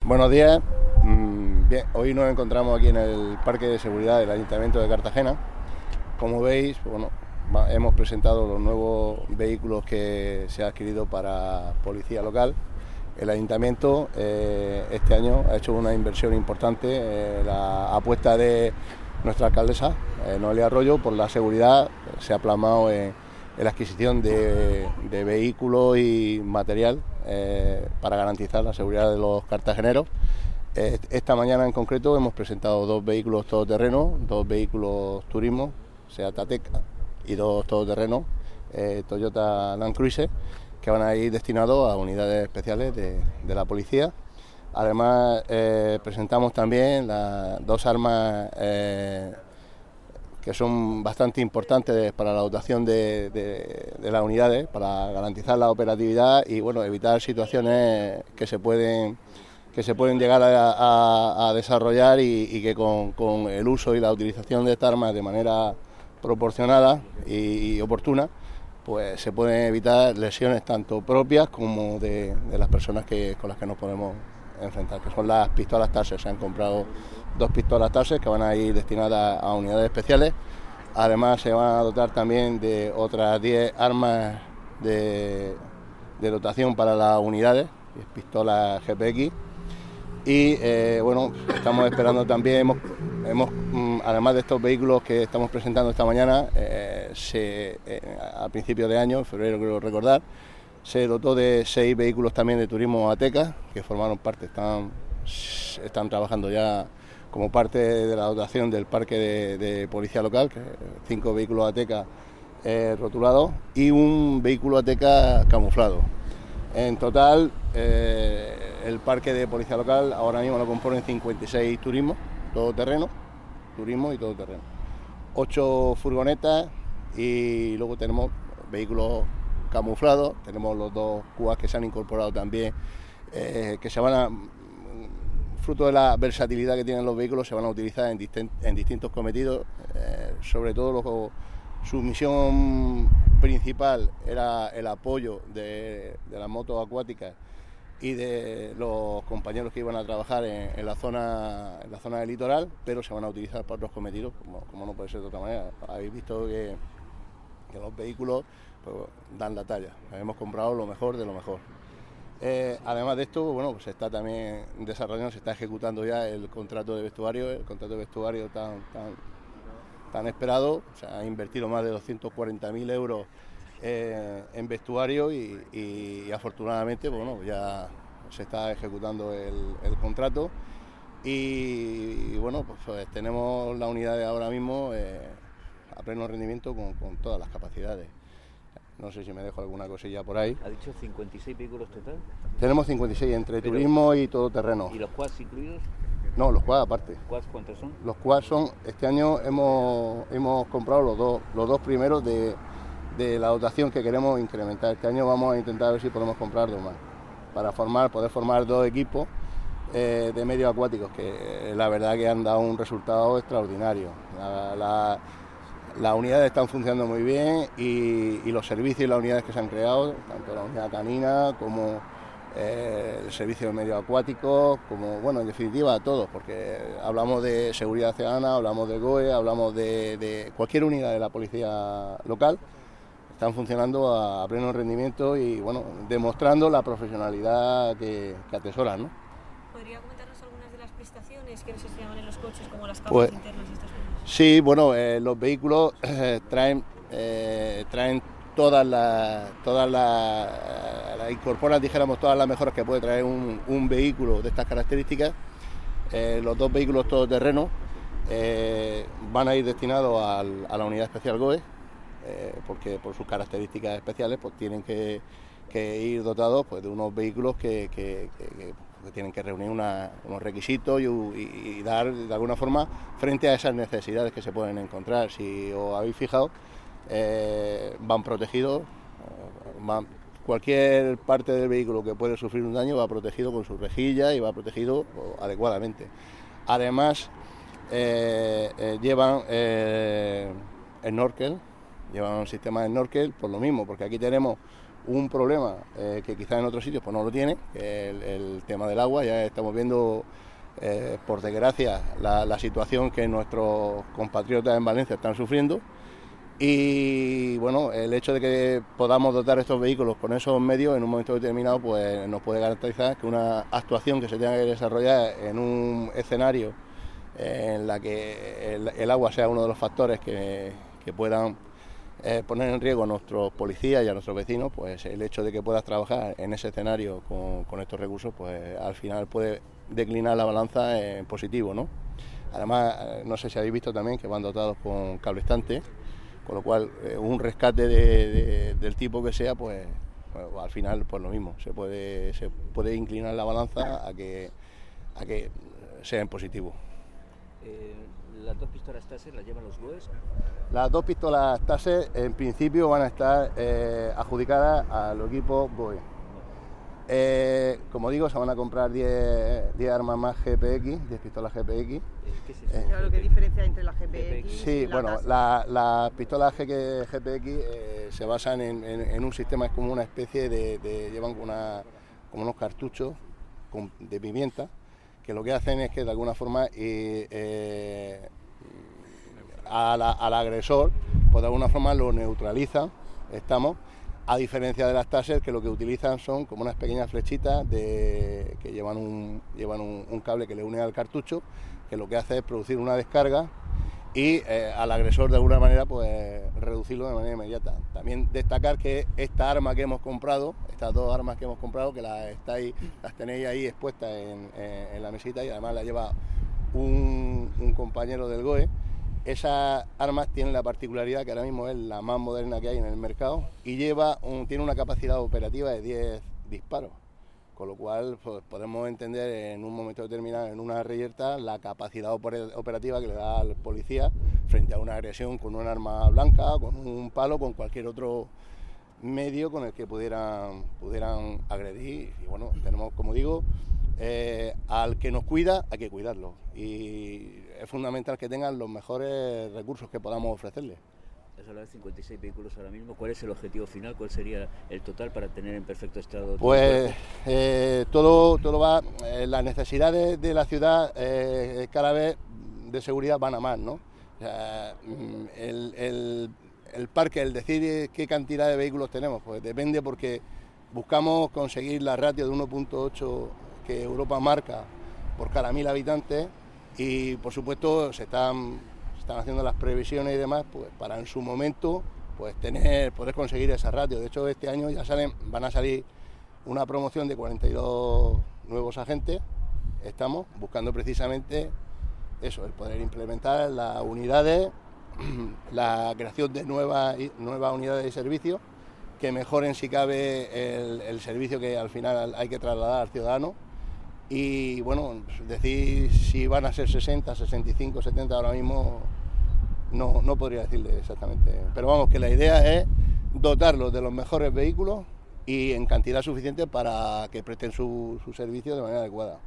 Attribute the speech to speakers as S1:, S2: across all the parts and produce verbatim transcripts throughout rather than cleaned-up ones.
S1: Buenos días. Bien, hoy nos encontramos aquí en el Parque de Seguridad del Ayuntamiento de Cartagena. Como veis, bueno, hemos presentado los nuevos vehículos que se ha adquirido para policía local. El Ayuntamiento eh, este año ha hecho una inversión importante, eh, la apuesta de nuestra alcaldesa, eh, Noelia Arroyo, por la seguridad. Se ha plasmado en, en la adquisición de, de vehículos y material eh, para garantizar la seguridad de los cartageneros. Eh, esta mañana en concreto hemos presentado dos vehículos todoterreno, dos vehículos turismo, Seat Ateca, y dos todoterrenos, eh, Toyota Land Cruiser, que van a ir destinados a unidades especiales de, de la policía. Además, eh, presentamos también las dos armas eh, que son bastante importantes para la dotación de, de, de las unidades, para garantizar la operatividad y bueno, evitar situaciones que se pueden, que se pueden llegar a, a, a desarrollar y, y que con, con el uso y la utilización de estas armas de manera proporcionada y, y oportuna, pues se pueden evitar lesiones tanto propias como de, de las personas que, con las que nos podemos enfrentar, que son las pistolas Taser. Se han comprado dos pistolas Taser que van a ir destinadas a unidades especiales. Además se van a dotar también de otras diez armas de, de dotación para las unidades, pistolas G P X. Y eh, bueno, estamos esperando también, hemos, hemos además de estos vehículos que estamos presentando esta mañana, eh, se, eh, a principios de año, en febrero creo recordar, se dotó de seis vehículos también de turismo Ateca, que formaron parte, están, están trabajando ya como parte de la dotación del parque de, de policía local, que cinco vehículos Ateca eh, rotulados y un vehículo Ateca camuflado. En total, eh, el parque de policía local ahora mismo lo componen cincuenta y seis turismos, todoterreno, turismo y todoterreno. ocho furgonetas y luego tenemos vehículos camuflados, tenemos los dos Q A que se han incorporado también, eh, que se van a, fruto de la versatilidad que tienen los vehículos, se van a utilizar en, distin- en distintos cometidos, eh, sobre todo los, su misión principal era el apoyo de, de las motos acuáticas y de los compañeros que iban a trabajar en, en la zona en la zona del litoral, pero se van a utilizar para otros cometidos, como, como no puede ser de otra manera. Habéis visto que, que los vehículos pues, dan la talla. Hemos comprado lo mejor de lo mejor. Eh, además de esto, bueno, pues se está también desarrollando, se está ejecutando ya el contrato de vestuario, el contrato de vestuario tan, tan, tan esperado. Se ha invertido más de doscientos cuarenta mil euros eh, en vestuario y, y, y afortunadamente, bueno, ya se está ejecutando el, el contrato y, y bueno, pues, pues tenemos la unidad de ahora mismo eh, a pleno rendimiento con, con todas las capacidades. No sé si me dejo alguna cosilla por ahí.
S2: ¿Ha dicho cincuenta y seis vehículos total?
S1: Tenemos cincuenta y seis entre Pero, turismo y todoterreno.
S2: ¿Y los quads incluidos?
S1: No, los quads aparte.
S2: ¿Quads cuántos son?
S1: Los quads son, este año hemos, hemos comprado los dos, los dos primeros de, de la dotación que queremos incrementar. Este año vamos a intentar ver si podemos comprar dos más, para formar, poder formar dos equipos eh, de medios acuáticos, que eh, la verdad que han dado un resultado extraordinario. La, la, Las unidades están funcionando muy bien y, y los servicios y las unidades que se han creado, tanto la unidad canina como eh, el servicio de medios acuáticos, como, bueno, en definitiva, todos, porque hablamos de seguridad ciudadana, hablamos de G O E, hablamos de, de cualquier unidad de la policía local, están funcionando a, a pleno rendimiento y, bueno, demostrando la profesionalidad que, que atesoran, ¿no?
S3: ¿Podría comentarnos algunas de las prestaciones que se llaman en los coches, como las cámaras
S1: Pues,
S3: internas y estas cosas?
S1: Sí, bueno, eh, los vehículos eh, traen eh, traen todas las todas las la incorporan, dijéramos, todas las mejoras que puede traer un, un vehículo de estas características. Eh, los dos vehículos todoterrenos eh, van a ir destinados al, a la unidad especial G O E, eh, porque por sus características especiales pues tienen que, que ir dotados pues de unos vehículos que, que, que, que que tienen que reunir una, unos requisitos y, y, y dar de alguna forma frente a esas necesidades que se pueden encontrar. Si os habéis fijado, eh, van protegidos, van, cualquier parte del vehículo que puede sufrir un daño va protegido con su rejilla y va protegido adecuadamente. Además, eh, eh, llevan eh, snorkel, llevan un sistema de snorkel por lo mismo, porque aquí tenemos un problema eh, que quizás en otros sitios pues no lo tiene, que es el, el tema del agua. Ya estamos viendo, eh, por desgracia, la, la situación que nuestros compatriotas en Valencia están sufriendo. Y bueno, el hecho de que podamos dotar estos vehículos con esos medios en un momento determinado, pues nos puede garantizar que una actuación que se tenga que desarrollar en un escenario en la que el, el agua sea uno de los factores que, que puedan eh, poner en riesgo a nuestros policías y a nuestros vecinos, pues el hecho de que puedas trabajar en ese escenario con, con estos recursos, pues al final puede declinar la balanza en positivo, ¿no? Además, no sé si habéis visto también que van dotados con cable estante, con lo cual eh, un rescate de, de, del tipo que sea, pues bueno, al final pues lo mismo, se puede se puede inclinar la balanza a que a que sea en positivo.
S2: Eh, ¿Las dos pistolas Taser las llevan los B O Es?
S1: Las dos pistolas Taser en principio van a estar eh, adjudicadas al equipo B O E. Eh, como digo, se van a comprar diez armas más G P X, diez pistolas G P X.
S2: ¿Qué es eso?
S1: Eh,
S4: Claro, ¿qué diferencia entre la G P X
S1: Sí,
S4: y la
S1: bueno,
S4: Taser?
S1: las la pistolas G P X eh, se basan en, en, en un sistema, es como una especie de, de llevan una, como unos cartuchos con, de pimienta, que lo que hacen es que de alguna forma eh, eh, a la, al agresor, pues de alguna forma lo neutralizan, estamos, a diferencia de las Taser, que lo que utilizan son como unas pequeñas flechitas de, que llevan, un, llevan un, un cable que le une al cartucho, que lo que hace es producir una descarga y eh, al agresor de alguna manera pues reducirlo de manera inmediata. También destacar que esta arma que hemos comprado, estas dos armas que hemos comprado, que las, estáis, las tenéis ahí expuestas en, en, en la mesita, y además las lleva un, un compañero del B O E, esas armas tienen la particularidad que ahora mismo es la más moderna que hay en el mercado y lleva un, tiene una capacidad operativa de diez disparos. Con lo cual pues, podemos entender en un momento determinado, en una reyerta, la capacidad operativa que le da al policía frente a una agresión con un arma blanca, con un palo, con cualquier otro medio con el que pudieran, pudieran agredir. Y bueno, tenemos, como digo, eh, al que nos cuida hay que cuidarlo. Y es fundamental que tengan los mejores recursos que podamos ofrecerles.
S2: Has hablado de cincuenta y seis vehículos ahora mismo. ¿Cuál es el objetivo final? ¿Cuál sería el total para tener en perfecto estado?
S1: Pues eh, todo, todo va, eh, las necesidades de la ciudad eh, cada vez de seguridad van a más, ¿no? O sea, el, el, el parque, el decir qué cantidad de vehículos tenemos, pues depende, porque buscamos conseguir la ratio de uno punto ocho que Europa marca por cada mil habitantes y por supuesto se están... están haciendo las previsiones y demás, pues para en su momento pues tener, poder conseguir esa ratio. De hecho, este año ya salen, van a salir una promoción de cuarenta y dos nuevos agentes. Estamos buscando precisamente eso, el poder implementar las unidades, la creación de nuevas, nuevas unidades de servicio que mejoren si cabe el, el servicio que al final hay que trasladar al ciudadano. Y bueno, decir si van a ser sesenta, sesenta y cinco, setenta ahora mismo no, no podría decirle exactamente. Pero vamos, que la idea es dotarlos de los mejores vehículos y en cantidad suficiente para que presten su, su servicio de manera adecuada.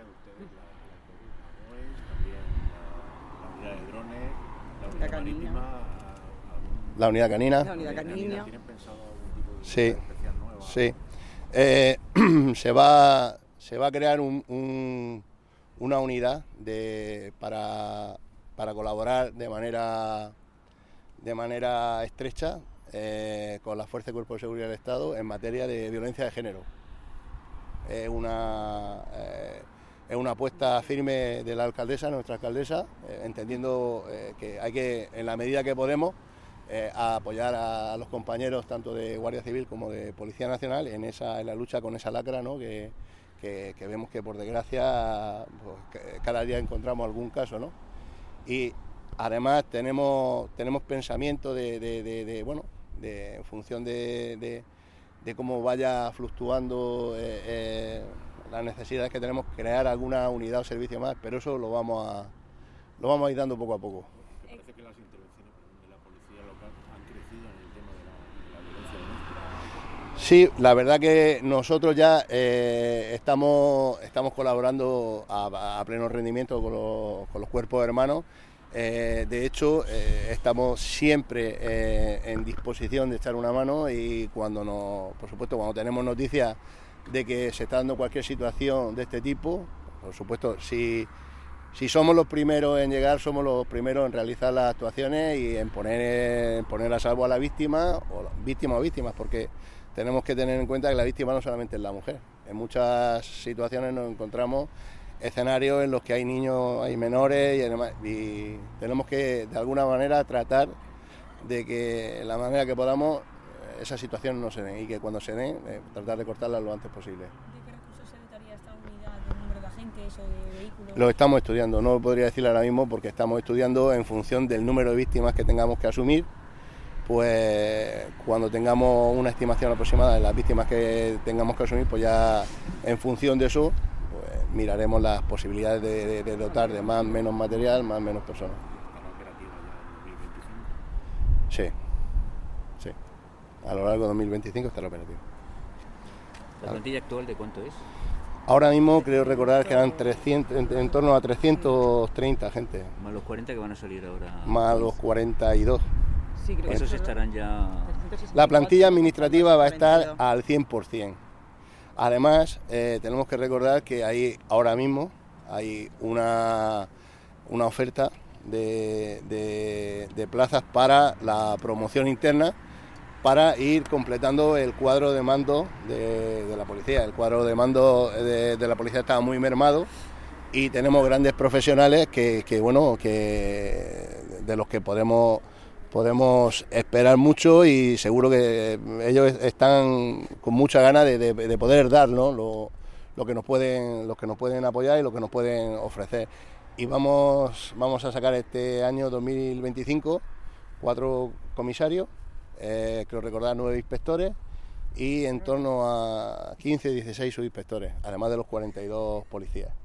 S5: La unidad de drones, la unidad marítima,
S1: La unidad canina.
S4: La unidad canina.
S5: ¿Tienen pensado algún tipo de
S1: Sí,
S5: especial nueva?
S1: sí. Eh, se va... Se va a crear un, un, una unidad de, para, para colaborar de manera, de manera estrecha eh, con la Fuerza y Cuerpo de Seguridad del Estado en materia de violencia de género. Es una, eh, es una apuesta firme de la alcaldesa, nuestra alcaldesa, eh, entendiendo eh, que hay que, en la medida que podemos, eh, a apoyar a, a los compañeros tanto de Guardia Civil como de Policía Nacional en, esa, en la lucha con esa lacra, ¿no? que, Que, que vemos que por desgracia pues, cada día encontramos algún caso, ¿no? Y además tenemos tenemos pensamiento de, de, de, de bueno, de, en función de, de, de cómo vaya fluctuando eh, eh, las necesidades que tenemos, crear alguna unidad o servicio más, pero eso lo vamos a lo vamos a ir dando poco a poco.
S5: ¿Te parece que las intervenciones de la policía local han crecido en el tema de la, de la violencia doméstica?
S1: Sí, la verdad que nosotros ya eh, estamos, estamos colaborando a, a pleno rendimiento con los, con los cuerpos hermanos Eh, de hecho, eh, estamos siempre eh, en disposición de echar una mano y cuando nos, por supuesto, cuando tenemos noticias de que se está dando cualquier situación de este tipo, por supuesto, si, si somos los primeros en llegar, somos los primeros en realizar las actuaciones y en poner, en poner a salvo a la víctima, o víctima o víctimas, porque tenemos que tener en cuenta que la víctima no solamente es la mujer. En muchas situaciones nos encontramos escenarios en los que hay niños, hay menores y, además, y tenemos que de alguna manera tratar de que de la manera que podamos esas situaciones no se den y que cuando se den eh, tratar de cortarlas lo antes posible.
S3: ¿De qué recursos se dotaría esta unidad? ¿De número de agentes o de vehículos?
S1: Lo estamos estudiando, no lo podría decir ahora mismo porque estamos estudiando en función del número de víctimas que tengamos que asumir. Pues cuando tengamos una estimación aproximada de las víctimas que tengamos que asumir, pues ya en función de eso pues miraremos las posibilidades de, de, de dotar de más menos material, más menos personas.
S5: ¿Estará operativa ya en dos mil veinticinco?
S1: Sí, sí. A lo largo de dos mil veinticinco estará operativo.
S2: ¿La plantilla actual de cuánto es?
S1: Ahora mismo creo recordar que eran trescientos, en, en torno a trescientos treinta gente,
S2: Más los cuarenta que van a salir ahora.
S1: más los cuarenta y dos.
S4: Sí, creo que
S2: Esos
S4: son
S2: estarán ya.
S4: trescientos sesenta y cuatro,
S1: La plantilla administrativa va a estar
S4: veintidós.
S1: al cien por ciento. Además, eh, tenemos que recordar que hay ahora mismo hay una, una oferta de, de, de plazas para la promoción interna para ir completando el cuadro de mando de, de la policía. El cuadro de mando de, de la policía está muy mermado y tenemos grandes profesionales que, que bueno, que de los que podemos podemos esperar mucho y seguro que ellos están con mucha ganas de, de, de poder dar, ¿no? lo, lo que nos pueden, los que nos pueden apoyar y lo que nos pueden ofrecer. Y vamos, vamos a sacar este año dos mil veinticinco cuatro comisarios, eh, creo recordar nueve inspectores y en torno a quince, dieciséis subinspectores, además de los cuarenta y dos policías.